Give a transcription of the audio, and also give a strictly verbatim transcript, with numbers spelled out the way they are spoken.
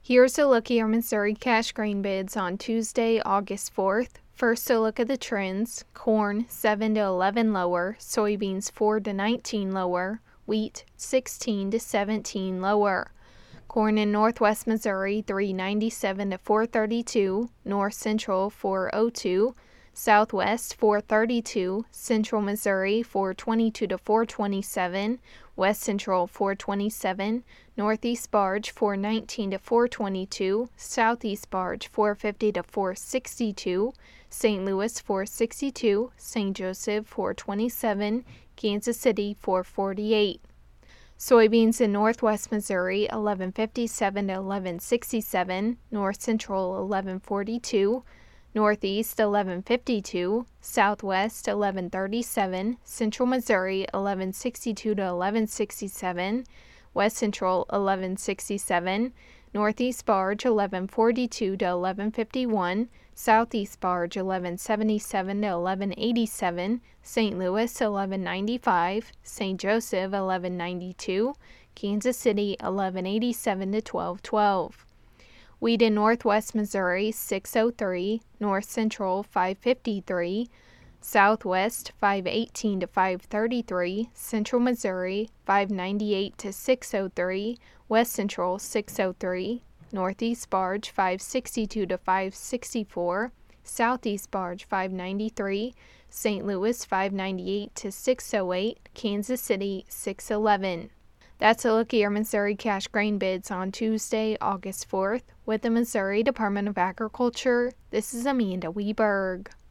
Here's a look at your Missouri cash grain bids on Tuesday, August fourth. First, a look at the trends. Corn seven to eleven lower, soybeans four to nineteen lower, wheat sixteen to seventeen lower. Corn in Northwest Missouri three ninety-seven to four thirty-two, North Central four oh two, Southwest four thirty-two, Central Missouri four twenty-two to four twenty-seven, West Central four twenty-seven, Northeast Barge four nineteen to four twenty-two, Southeast Barge four fifty to four sixty-two, Saint Louis four sixty-two, Saint Joseph four twenty-seven, Kansas City four forty-eight. Soybeans in Northwest Missouri eleven fifty-seven to eleven sixty-seven, North Central eleven forty-two, Northeast eleven fifty-two, Southwest eleven thirty-seven, Central Missouri eleven sixty-two to eleven sixty-seven, West Central eleven sixty-seven, Northeast Barge eleven forty-two to eleven fifty-one, Southeast Barge eleven seventy-seven to eleven eighty-seven, Saint Louis eleven ninety-five, Saint Joseph eleven ninety-two, Kansas City eleven eighty-seven to twelve twelve. Wheat in Northwest Missouri six oh three, North Central five fifty-three, Southwest five eighteen to five thirty-three, Central Missouri five ninety-eight to six oh three, West Central six oh three, Northeast Barge five sixty-two to five sixty-four, Southeast Barge five ninety-three, Saint Louis five ninety-eight to six oh eight, Kansas City six eleven. That's a look at your Missouri cash grain bids on Tuesday, August fourth. With the Missouri Department of Agriculture, this is Amanda Weberg.